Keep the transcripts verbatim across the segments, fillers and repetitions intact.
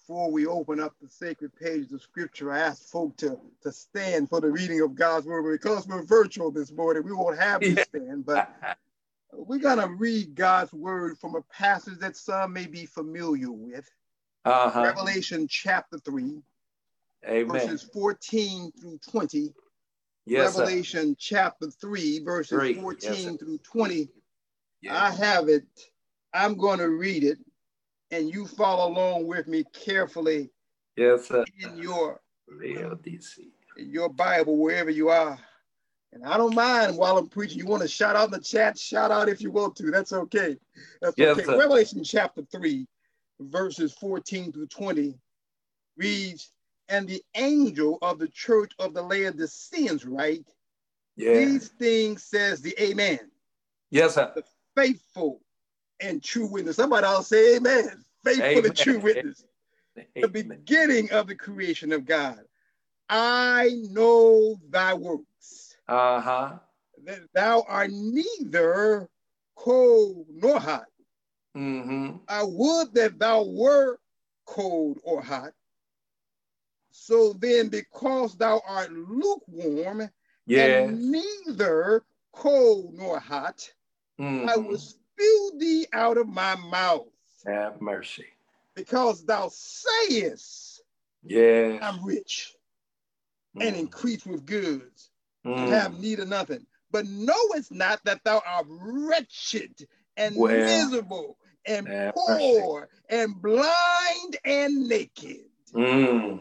before we open up the sacred pages of Scripture, I ask folk to, to stand for the reading of God's word. Because we're virtual this morning, we won't have you stand, but we're going to read God's word from a passage that some may be familiar with. Uh-huh. Revelation chapter three, Amen. Verses fourteen through twenty. Yes, Revelation sir. Chapter three, verses three. fourteen yes, through twenty. Yes. I have it. I'm going to read it, and you follow along with me carefully. Yes, sir. In your, in your Bible, wherever you are. And I don't mind while I'm preaching. You want to shout out in the chat, shout out if you want to. That's okay. That's yes, okay. Sir. Revelation chapter three, verses fourteen through twenty reads, and the angel of the church of the Laodiceans write, yeah. These things says the Amen. Yes, sir. The faithful and true witness. Somebody else say amen. Faithful amen. And true witness. Amen. The beginning of the creation of God. I know thy works. Uh-huh. That thou art neither cold nor hot. Mm-hmm. I would that thou were cold or hot. So then, because thou art lukewarm, yes. and neither cold nor hot, mm-hmm. I will spew thee out of my mouth. Have mercy. Because thou sayest, yes. I'm rich mm. and increase with goods, mm. and have need of nothing. But knowest not that thou art wretched and well, miserable and poor mercy. And blind and naked. Mm.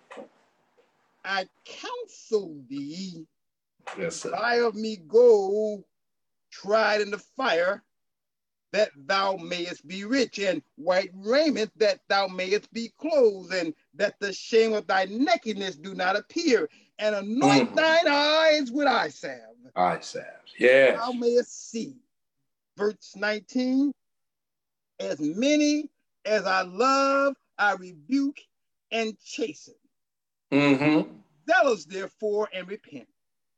I counsel thee, yes, to buy of me gold tried in the fire, that thou mayest be rich, and white raiment, that thou mayest be clothed, and that the shame of thy nakedness do not appear, and anoint mm. thine eyes with eye salve. Eye salve, yes. Thou mayest see. Verse nineteen, as many as I love, I rebuke and chasten. Mm-hmm. Zealous, therefore, and repent.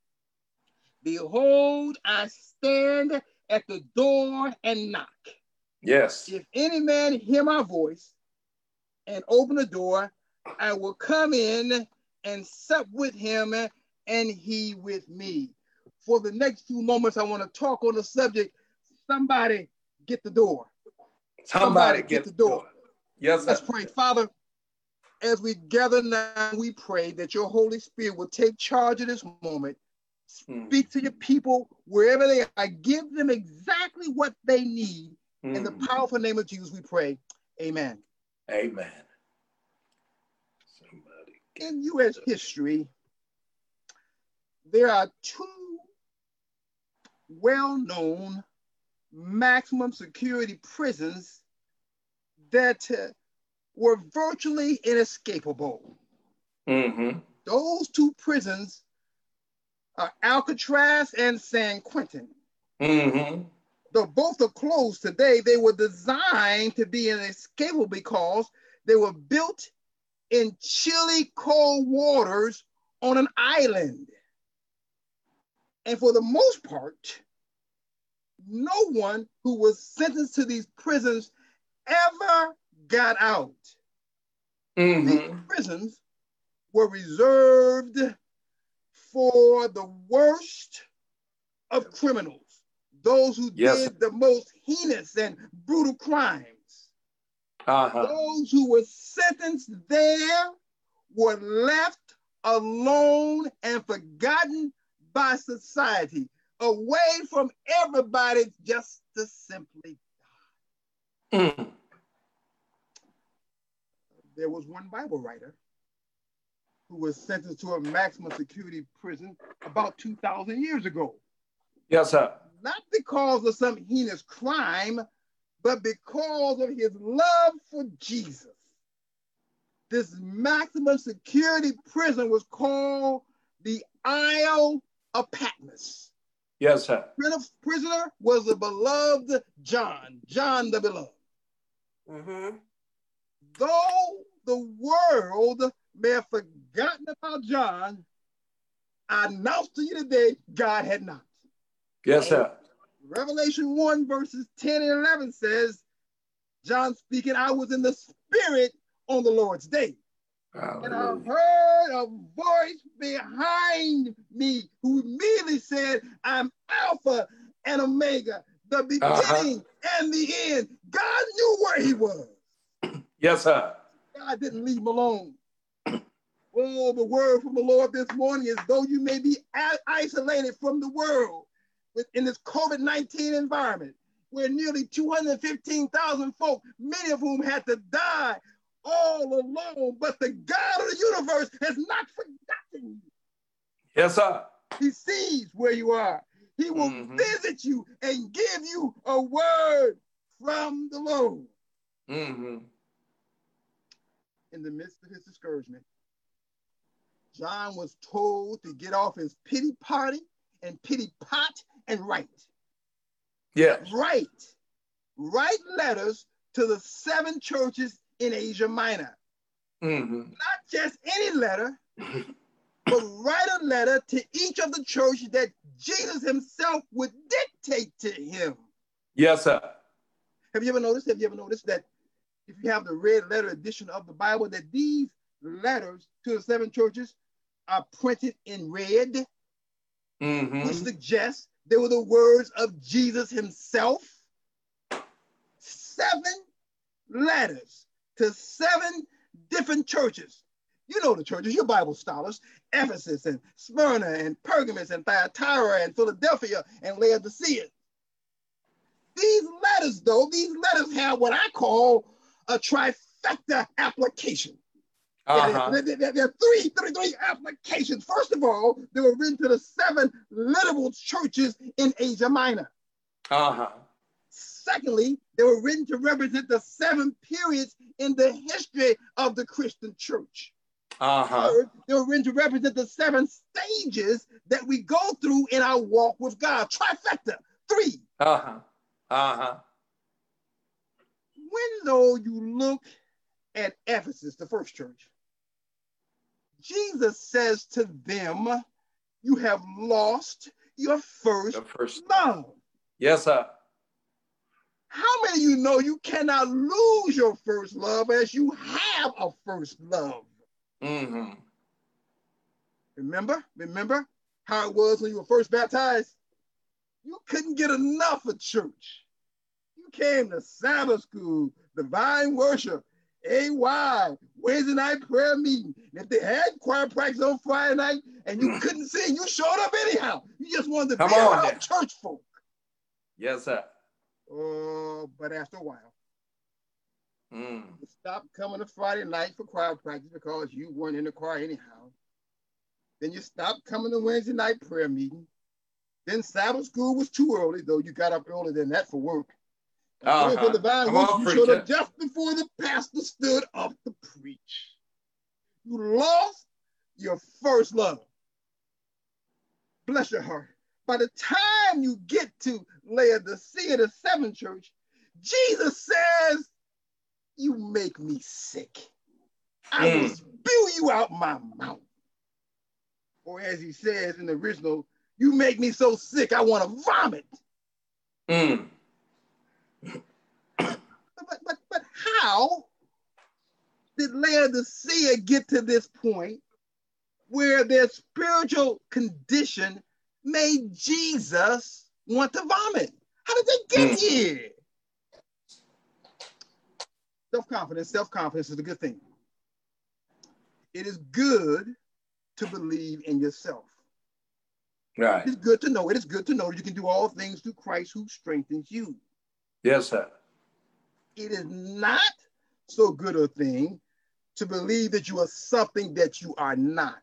Behold, I stand at the door and knock. Yes. If any man hear my voice and open the door, I will come in and sup with him and he with me. For the next few moments, I want to talk on the subject, somebody get the door. Somebody, somebody get, get the door. door. Yes, sir. Let's pray. Father, as we gather now, we pray that your Holy Spirit will take charge of this moment. Speak mm. to your people wherever they are. Give them exactly what they need. Mm. In the powerful name of Jesus, we pray. Amen. Amen. Somebody in U S history, there are two well-known maximum security prisons that uh, were virtually inescapable. Mm-hmm. Those two prisons are Alcatraz and San Quentin. Mm-hmm. Though both are closed today, they were designed to be inescapable because they were built in chilly, cold waters on an island. And for the most part, no one who was sentenced to these prisons ever got out. Mm-hmm. These prisons were reserved for the worst of criminals, those who yes. did the most heinous and brutal crimes. Uh-huh. Those who were sentenced there were left alone and forgotten by society, away from everybody just to simply die. Mm. There was one Bible writer who was sentenced to a maximum security prison about two thousand years ago. Yes, sir. Not because of some heinous crime, but because of his love for Jesus. This maximum security prison was called the Isle of Patmos. Yes, sir. The prisoner was the beloved John, John the beloved. Mm-hmm. Though the world may have forgotten about John, I announce to you today, God had not. Yes, sir. Revelation one verses ten and eleven says, John speaking, I was in the spirit on the Lord's day. Hallelujah. And I heard a voice behind me who immediately said, I'm Alpha and Omega, the beginning uh-huh. and the end. God knew where he was. Yes, sir. God didn't leave him alone. Oh, the word from the Lord this morning is though you may be isolated from the world in this COVID nineteen environment, where nearly two hundred fifteen thousand folk, many of whom had to die all alone, but the God of the universe has not forgotten you. Yes, sir. He sees where you are. He will mm-hmm. visit you and give you a word from the Lord. Mm-hmm. In the midst of his discouragement, John was told to get off his pity party and pity pot and write. Yeah. Write. Write letters to the seven churches in Asia Minor. Mm-hmm. Not just any letter, but write a letter to each of the churches that Jesus himself would dictate to him. Yes, sir. Have you ever noticed? Have you ever noticed that if you have the red letter edition of the Bible, that these letters to the seven churches are printed in red, mm-hmm. which suggests they were the words of Jesus himself? Seven letters to seven different churches. You know the churches, you're Bible scholars. Ephesus and Smyrna and Pergamos and Thyatira and Philadelphia and Laodicea. These letters, though, these letters have what I call a trifecta application. Uh-huh. There, there, there, there are three, three, three applications. First of all, they were written to the seven literal churches in Asia Minor. Uh-huh. Secondly, they were written to represent the seven periods in the history of the Christian church. Uh-huh. Third, they were written to represent the seven stages that we go through in our walk with God. Trifecta. Three. Uh-huh. Uh-huh. When, though, you look at Ephesus, the first church, Jesus says to them, you have lost your first, first love. Yes, sir. How many of you know you cannot lose your first love as you have a first love? Mm-hmm. Remember? Remember how it was when you were first baptized? You couldn't get enough of church. You came to Sabbath school, divine worship, A Y, Wednesday night prayer meeting. And if they had choir practice on Friday night and you couldn't sing, you showed up anyhow. You just wanted to Come be on, around then. church folk. Yes, sir. Oh, but after a while, mm. you stopped coming to Friday night for choir practice because you weren't in the choir anyhow. Then you stopped coming to Wednesday night prayer meeting. Then Sabbath school was too early, though you got up earlier than that for work. Uh-huh. For divine worship, you showed up just before the pastor stood up to preach. You lost your first love. Bless your heart. By the time you get to Laodicea, the seventh church, Jesus says, you make me sick. I mm. will spew you out my mouth. Or as he says in the original, you make me so sick, I want to vomit. Mm. But, but, but how did Laodicea get to this point where their spiritual condition made Jesus want to vomit? How did they get mm. here? Self-confidence, self-confidence is a good thing. It is good to believe in yourself. Right. It's good to know. It is good to know that you can do all things through Christ who strengthens you. Yes, sir. It is not so good a thing to believe that you are something that you are not.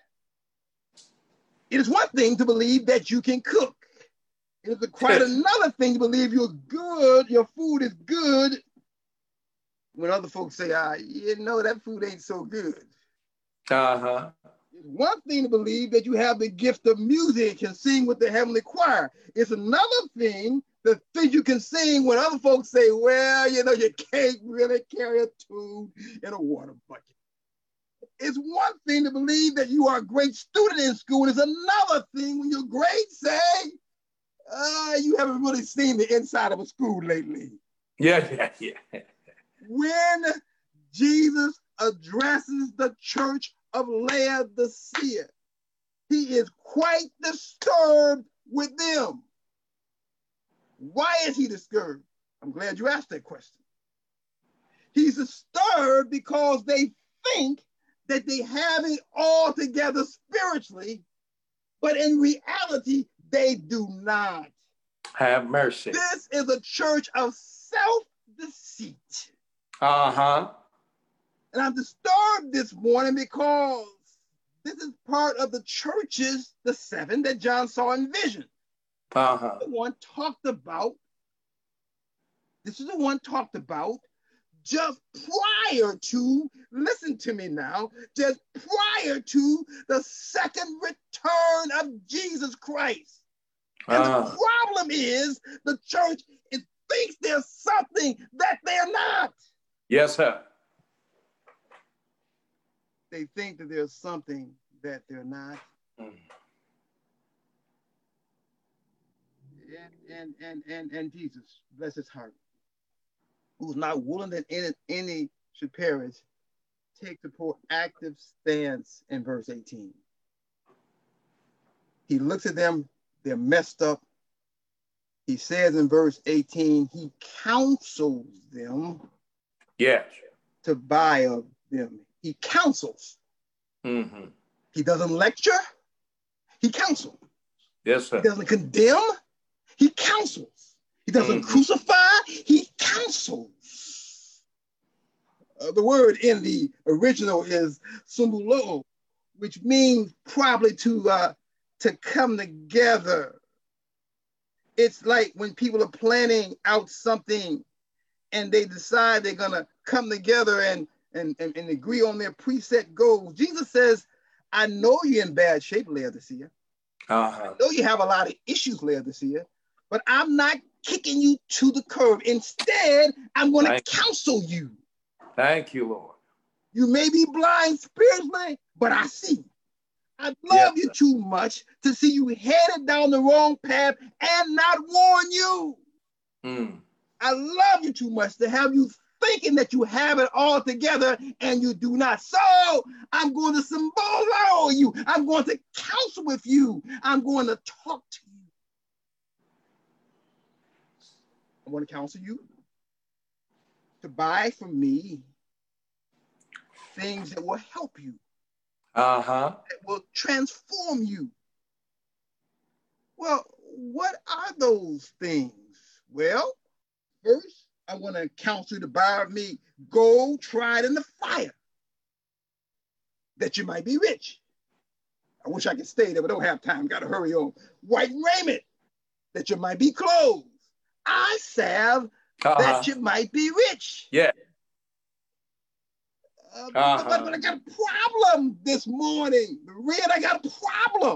It is one thing to believe that you can cook. It is quite another thing to believe you're good, your food is good, when other folks say, ah, you know, that food ain't so good. Uh-huh. It's one thing to believe that you have the gift of music and sing with the heavenly choir. It's another thing to think you can sing when other folks say, well, you know, you can't really carry a tune in a water bucket. It's one thing to believe that you are a great student in school. It's another thing when your grades say, uh, you haven't really seen the inside of a school lately. Yeah, yeah, yeah. When Jesus addresses the church of Laodicea. He is quite disturbed with them. Why is he disturbed? I'm glad you asked that question. He's disturbed because they think that they have it all together spiritually, but in reality, they do not. Have mercy. This is a church of self-deceit. Uh-huh. And I'm disturbed this morning because this is part of the churches, the seven that John saw in vision. Uh-huh. The one talked about, this is the one talked about just prior to, listen to me now, just prior to the second return of Jesus Christ. And uh. the problem is the church it thinks there's something that they're not. Yes, sir. They think that there's something that they're not. Mm. And, and, and, and, and Jesus, bless his heart, who's not willing that any, any should perish, takes a proactive stance in verse eighteen. He looks at them, they're messed up. He says in verse eighteen, he counsels them yes. to buy of them. He counsels. Mm-hmm. He doesn't lecture, he counsels. Yes, sir. He doesn't condemn, he counsels. He doesn't mm-hmm. crucify, he counsels. Uh, the word in the original is sumbulo, which means probably to uh, to come together. It's like when people are planning out something and they decide they're gonna come together and, and, and, and agree on their preset goals. Jesus says, I know you're in bad shape, Laodicea. Uh-huh. I know you have a lot of issues, Laodicea, but I'm not kicking you to the curb. Instead, I'm going to counsel you. Thank you, Lord. You may be blind spiritually, but I see. I love yes, you too much to see you headed down the wrong path and not warn you. Mm. I love you too much to have you thinking that you have it all together and you do not. So I'm going to symbolize you. I'm going to counsel with you. I'm going to talk to you. I want to counsel you to buy from me things that will help you. Uh-huh. That will transform you. Well, what are those things? Well, first, I want to counsel you to buy of me gold tried in the fire, that you might be rich. I wish I could stay there, but don't have time. Got to hurry on. White raiment, that you might be clothed. I salve, uh-huh. that you might be rich. Yeah. Uh, uh-huh. but, but I got a problem this morning. Red, I got a problem.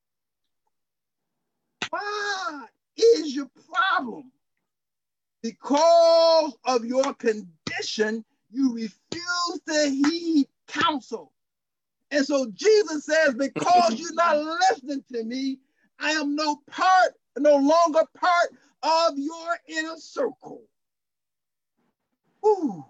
What is your problem? Because of your condition, you refuse to heed counsel. And so Jesus says, because you're not listening to me, I am no part, no longer part of your inner circle. Ooh.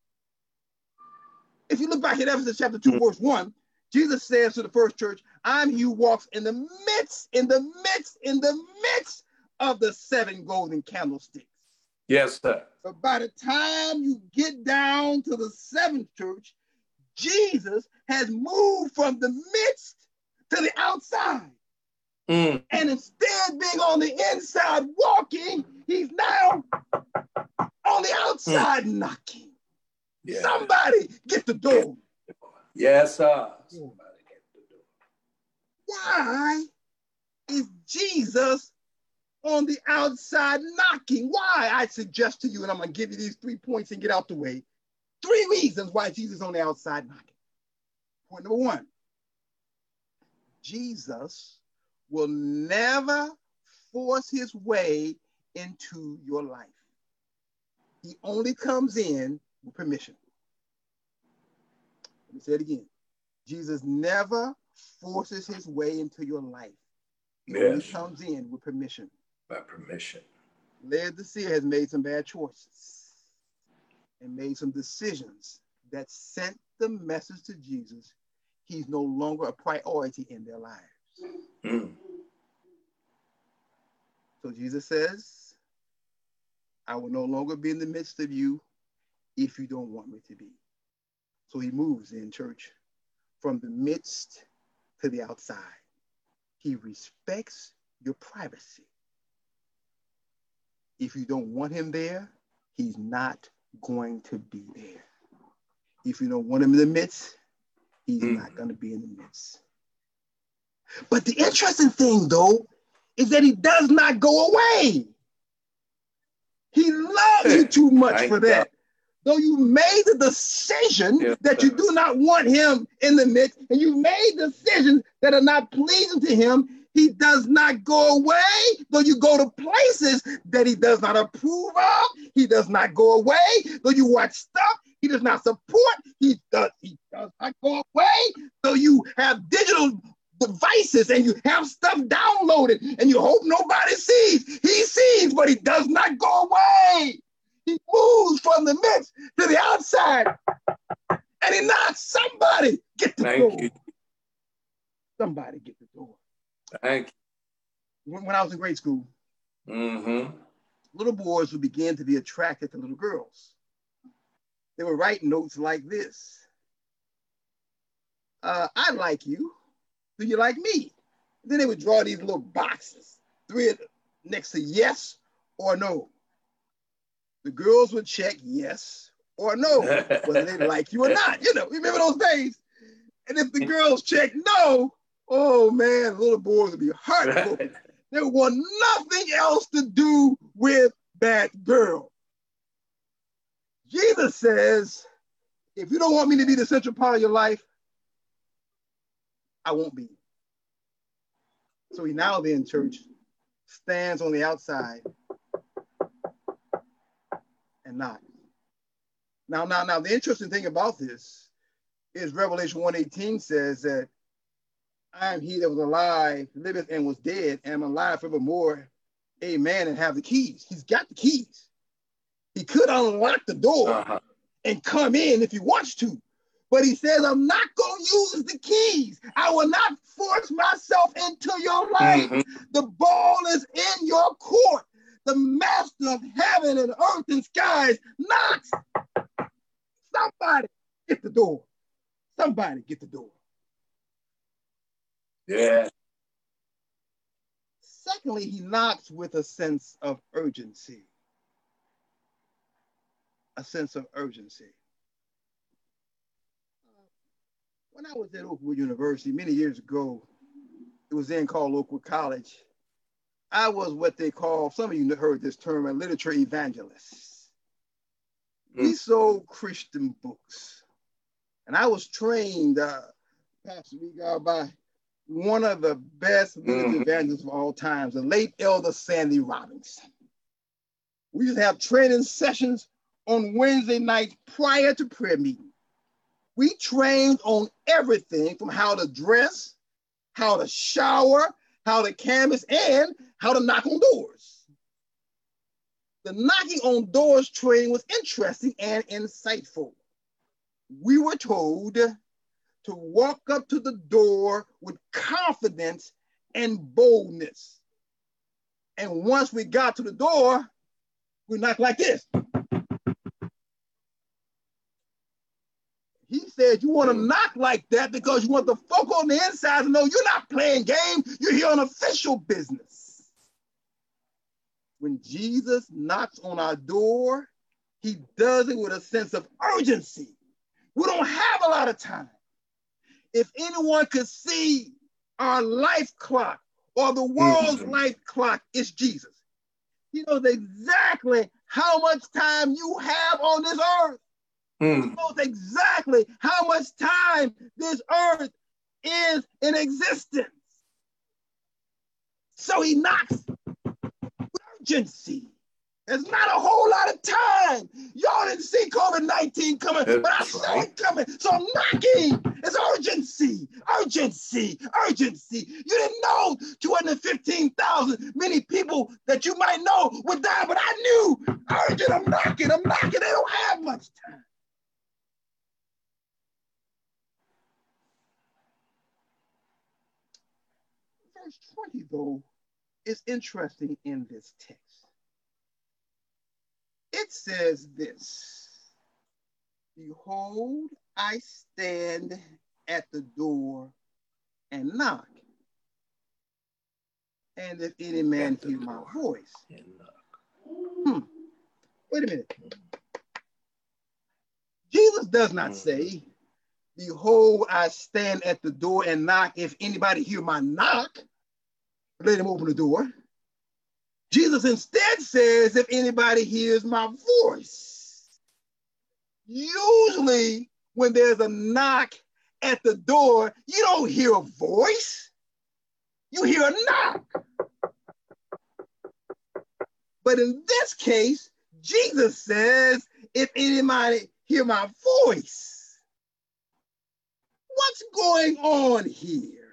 If you look back at Ephesians chapter two, verse one, Jesus says to the first church, I'm he who walks in the midst, in the midst, in the midst of the seven golden candlesticks. Yes, sir. But by the time you get down to the seventh church, Jesus has moved from the midst to the outside. Mm. And instead of being on the inside walking, he's now on the outside mm. knocking. Yeah. Somebody get the door. Yes, sir. Somebody get the door. Why is Jesus on the outside knocking? Why? I suggest to you, and I'm going to give you these three points and get out the way. Three reasons why Jesus is on the outside knocking. Point number one, Jesus will never force his way into your life. He only comes in with permission. Let me say it again. Jesus never forces his way into your life. He yes. only comes in with permission. By permission. Laodicea has made some bad choices and made some decisions that sent the message to Jesus, he's no longer a priority in their lives. Mm. So Jesus says, I will no longer be in the midst of you if you don't want me to be. So he moves in church from the midst to the outside. He respects your privacy. If you don't want him there, he's not going to be there. If you don't want him in the midst, he's mm. not going to be in the midst. But the interesting thing, though, is that he does not go away. He loves you too much for that. Though you made the decision yeah. that you do not want him in the midst, and you made decisions that are not pleasing to him, he does not go away. Though you go to places that he does not approve of, he does not go away. Though you watch stuff he does not support, he does, he does not go away. Though you have digital devices and you have stuff downloaded and you hope nobody sees, he sees, but he does not go away. He moves from the midst to the outside and he knocks. Somebody get the Thank door. You. Somebody get the door. Thank you. When, when I was in grade school, mm-hmm. little boys would begin to be attracted to little girls. They would write notes like this. Uh, I like you. Do you like me? Then they would draw these little boxes, three next to yes or no. The girls would check yes or no, whether they like you or not. You know, remember those days? And if the girls check no, oh man, little boys would be heartbroken. They would want nothing else to do with that girl. Jesus says, if you don't want me to be the central part of your life, I won't be. So he now then, church, stands on the outside and knocks. Now, now, now, the interesting thing about this is Revelation one eighteen says that I am he that was alive, liveth and was dead, and am alive forevermore. Amen, and have the keys. He's got the keys. He could unlock the door uh-huh. and come in if he wants to. But he says, I'm not going to use the keys. I will not force myself into your life. Mm-hmm. The ball is in your court. The master of heaven and earth and skies knocks. Somebody get the door. Somebody get the door. Yeah. Secondly, he knocks with a sense of urgency. A sense of urgency. When I was at Oakwood University many years ago, it was then called Oakwood College. I was what they call, some of you heard this term, a literature evangelist. Mm. We sold Christian books. And I was trained, uh, Pastor Regal, by one of the best literature mm. evangelists of all times, the late Elder Sandy Robinson. We used to have training sessions on Wednesday nights prior to prayer meeting. We trained on everything from how to dress, how to shower, how to canvas, and how to knock on doors. The knocking on doors training was interesting and insightful. We were told to walk up to the door with confidence and boldness. And once we got to the door, we knocked like this. He said, you want to knock like that because you want the folk on the inside to know you're not playing games, you're here on official business. When Jesus knocks on our door, he does it with a sense of urgency. We don't have a lot of time. If anyone could see our life clock or the world's mm-hmm. life clock, it's Jesus. He knows exactly how much time you have on this earth. Mm. He knows exactly how much time this earth is in existence. So he knocks with urgency. There's not a whole lot of time. Y'all didn't see COVID nineteen coming, That's but I saw right. it coming. So I'm knocking. It's urgency, urgency, urgency. You didn't know two hundred fifteen thousand many people that you might know would die, but I knew urgent. I'm knocking, I'm knocking. They don't have much time. Verse twenty, though, is interesting in this text. It says this, behold, I stand at the door and knock. And if any man hear my voice. Hmm. Wait a minute. Jesus does not say, behold, I stand at the door and knock. If anybody hear my knock, let him open the door. Jesus instead says, if anybody hears my voice. Usually, when there's a knock at the door, you don't hear a voice. You hear a knock. But in this case, Jesus says, if anybody hear my voice. What's going on here?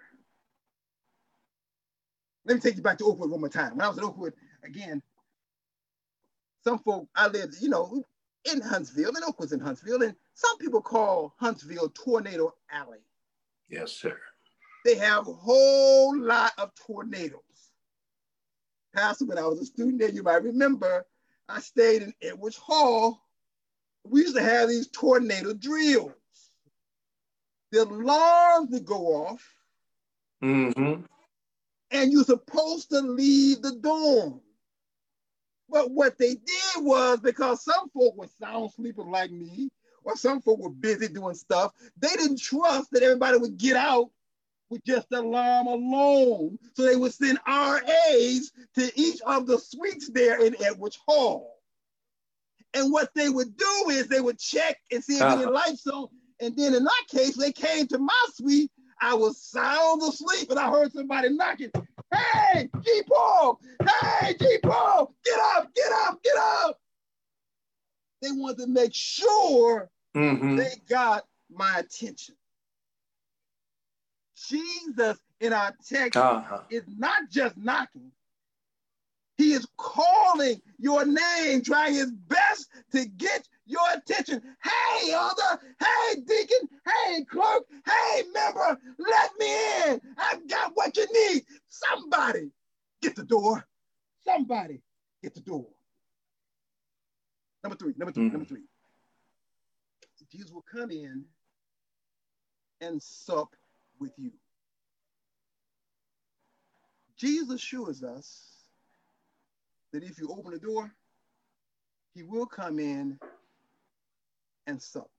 Let me take you back to Oakwood one more time. When I was at Oakwood, again, some folk, I lived, you know, in Huntsville, and Oakwood's in Huntsville, and some people call Huntsville Tornado Alley. Yes, sir. They have a whole lot of tornadoes. Pastor, when I was a student there, you might remember, I stayed in Edwards Hall. We used to have these tornado drills. The alarms would go off, Mm-hmm. and you're supposed to leave the dorm. But what they did was, because some folk were sound sleepers like me, or some folk were busy doing stuff, they didn't trust that everybody would get out with just the alarm alone. So they would send R As to each of the suites there in Edwards Hall. And what they would do is they would check and see if any Uh-huh. lights on. And then in that case, they came to my suite. I was sound asleep, and I heard somebody knocking. Hey, G. Paul! Hey, G. Paul! Get up! Get up! Get up! They wanted to make sure Mm-hmm. they got my attention. Jesus in our text Uh-huh. is not just knocking. He is calling your name, trying his best to get your attention. Hey, elder. Hey, deacon. Hey, clerk. Hey, member. Let me in. I've got what you need. Somebody get the door. Somebody get the door. Number three, number three, Mm. number three. Jesus will come in and sup with you. Jesus assures us that if you open the door, he will come in and sup.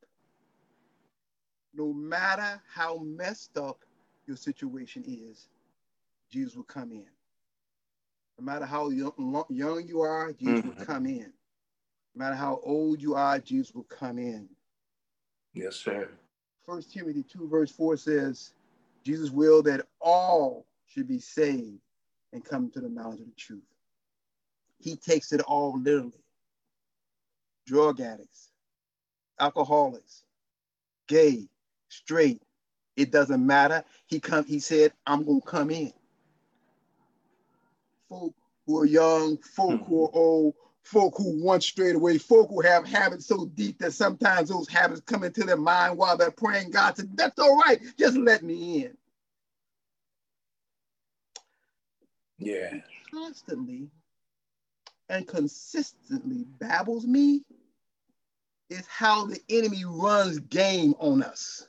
No matter how messed up your situation is, Jesus will come in. No matter how young, young you are, Jesus Mm-hmm. will come in. No matter how old you are, Jesus will come in. Yes, sir. First Timothy two verse four says, Jesus will that all should be saved and come to the knowledge of the truth. He takes it all literally. Drug addicts, alcoholics, gay, straight, it doesn't matter. He come. He said, I'm going to come in. Folk who are young, folk who are old, folk who want straight away, folk who have habits so deep that sometimes those habits come into their mind while they're praying. God said, that's all right. Just let me in. Yeah. Constantly and consistently babbles me is how the enemy runs game on us.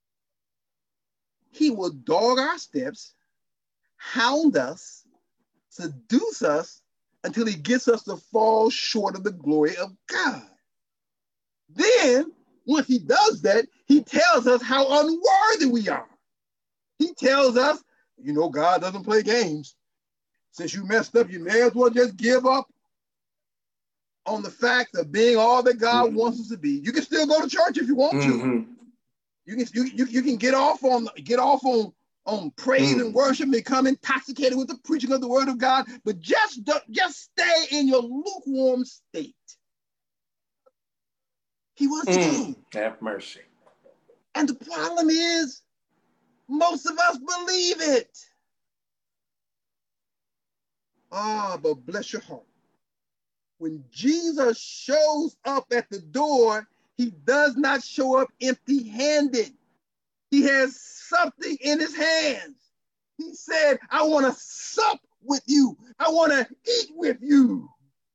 He will dog our steps, hound us, seduce us until he gets us to fall short of the glory of God. Then, once he does that, he tells us how unworthy we are. He tells us, you know, God doesn't play games. Since you messed up, you may as well just give up on the fact of being all that God Mm-hmm. wants us to be. You can still go to church if you want to. Mm-hmm. You can you, you, you can get off on get off on, on praise Mm. and worship and become intoxicated with the preaching of the word of God, but just don't, just stay in your lukewarm state. He wants to Mm. game. Have mercy. And the problem is, most of us believe it. Ah, but bless your heart. When Jesus shows up at the door, he does not show up empty-handed. He has something in his hands. He said, I want to sup with you. I want to eat with you.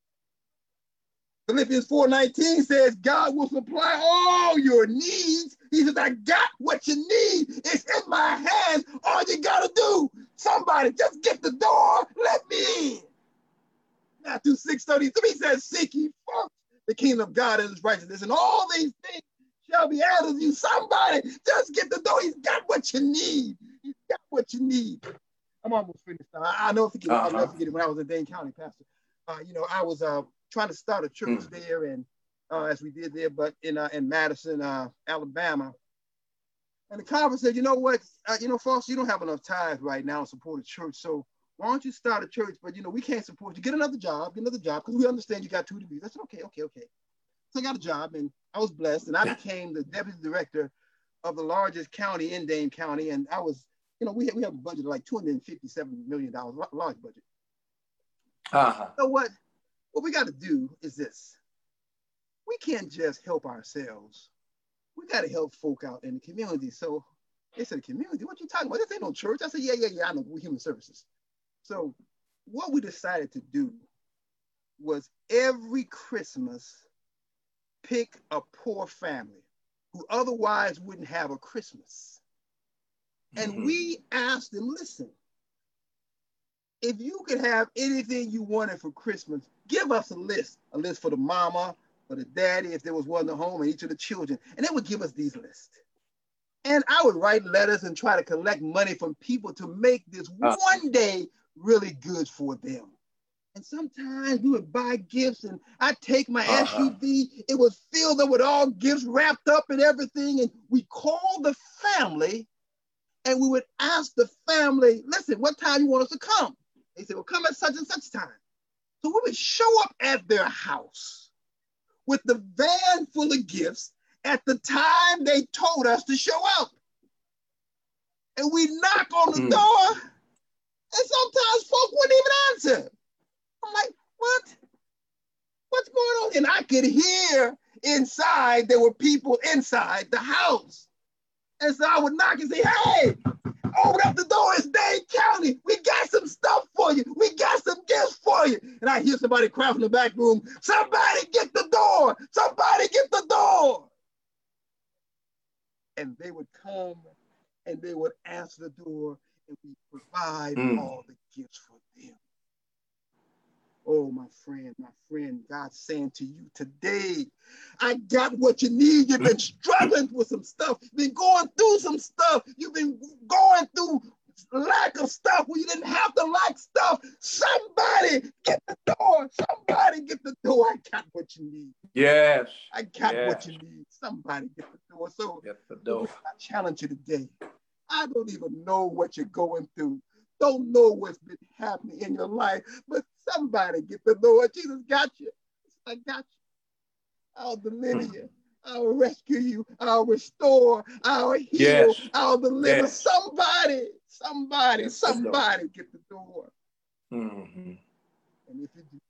Philippians four nineteen says, God will supply all your needs. He says, I got what you need. It's in my hands. All you got to do, somebody just get the door. Let me in. Matthew six thirty-three says, seek ye first the kingdom of God and his righteousness, and all these things shall be added to you. Somebody just get the door. He's got what you need. He's got what you need. I'm almost finished now. I, I know if you uh-huh. I'll never forget it when I was in Dane County, Pastor. Uh, you know, I was uh, trying to start a church mm. there, and uh, as we did there, but in uh, in Madison, uh, Alabama. And the conference said, you know what, uh, you know, Foster, you don't have enough time right now to support a church, so why don't you start a church? But you know, we can't support you. Get another job, get another job, because we understand you got two degrees. I said, okay, okay, okay. So I got a job, and I was blessed, and I became the deputy director of the largest county in Dane County, and I was, you know, we have, we have a budget of like two hundred fifty-seven million dollars, large budget. Uh-huh. So what, what we got to do is this. We can't just help ourselves. We got to help folk out in the community. So they said, community, what you talking about? This ain't no church. I said, yeah, yeah, yeah, I know, we're human services. So what we decided to do was every Christmas, pick a poor family who otherwise wouldn't have a Christmas. And mm-hmm. we asked them, listen, if you could have anything you wanted for Christmas, give us a list, a list for the mama, for the daddy, if there was one at home, and each of the children. And they would give us these lists. And I would write letters and try to collect money from people to make this uh, one day really good for them. And sometimes we would buy gifts, and I'd take my uh-huh. S U V, it was filled up with all gifts wrapped up and everything. And we called the family, and we would ask the family, listen, what time you want us to come? They said, well, come at such and such time. So we would show up at their house with the van full of gifts at the time they told us to show up. And we knock on the mm. door, and sometimes folk wouldn't even answer. I'm like, what? What's going on? And I could hear inside, there were people inside the house. And so I would knock and say, hey, open up the door, it's Dane County. We got some stuff for you. We got some gifts for you. And I hear somebody cry from the back room, somebody get the door. Somebody get the door. And they would come and they would answer the door, and we provide mm. all the gifts for them. Oh, my friend, my friend, God's saying to you today, I got what you need. You've been struggling with some stuff. You've been going through some stuff. You've been going through lack of stuff where you didn't have to lack stuff. Somebody get the door. Somebody get the door. I got what you need. Yes. I got yes. what you need. Somebody get the door. So get the door. I challenge you today. I don't even know what you're going through. Don't know what's been happening in your life, but somebody get the door. Jesus got you. I got you. I'll deliver you. I'll rescue you. I'll restore. I'll heal. Yes. I'll deliver. Yes. Somebody, somebody, get somebody the get the door. Mm-hmm. And if you do,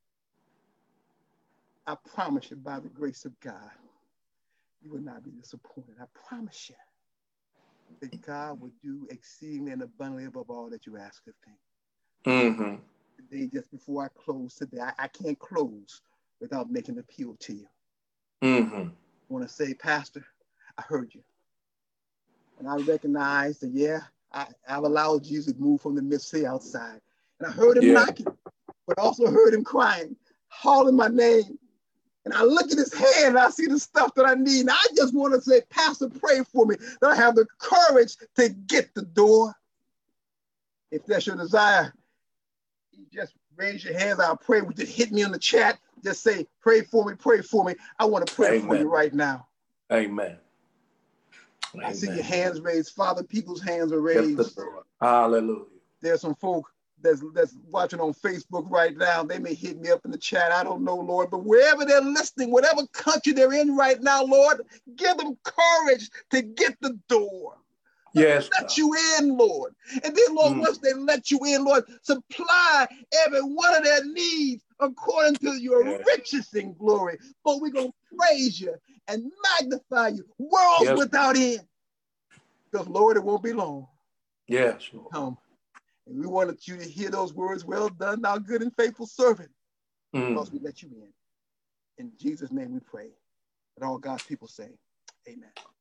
I promise you, by the grace of God, you will not be disappointed. I promise you that God will do exceedingly and abundantly above all that you ask of him. Mm-hmm. Today, just before I close today, I, I can't close without making an appeal to you. Mm-hmm. I want to say, Pastor, I heard you. And I recognize that, yeah, I, I've allowed Jesus to move from the Mississippi outside. And I heard him yeah. knocking, but also heard him crying, calling my name. And I look at his hand and I see the stuff that I need. And I just want to say, Pastor, pray for me that I have the courage to get the door. If that's your desire, you just raise your hands. I'll pray. Just hit me on the chat. Just say, pray for me, pray for me. I want to pray Amen. For you right now. Amen. I Amen. See your hands raised. Father, people's hands are raised. Hallelujah. There's some folk that's, that's watching on Facebook right now. They may hit me up in the chat. I don't know, Lord, but wherever they're listening, whatever country they're in right now, Lord, give them courage to get the door. Yes. Let God. You in, Lord. And then, Lord, mm. once they let you in, Lord, supply every one of their needs according to your yes. riches in glory. But we're going to praise you and magnify you, worlds yes. without end. Because, Lord, it won't be long. Yes, Lord. Come. And we wanted you to hear those words, well done, thou good and faithful servant, mm. because we let you in. In Jesus' name we pray. And all God's people say, amen.